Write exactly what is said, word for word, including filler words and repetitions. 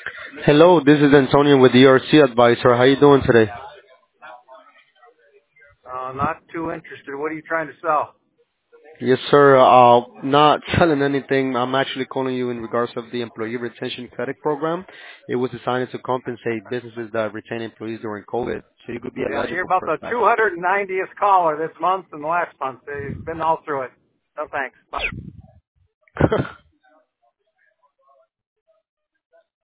Hello, this is Antonio with the E R C Advisor. How you doing today? Uh, not too interested. What are you trying to sell? Yes, sir. Uh, not selling anything. I'm actually calling you in regards of the Employee Retention Credit Program. It was designed to compensate businesses that retain employees during COVID, so you could be Yeah, you're eligible about for the that. two hundred ninetieth caller this month and last month. They've been all through it. No thanks. Bye.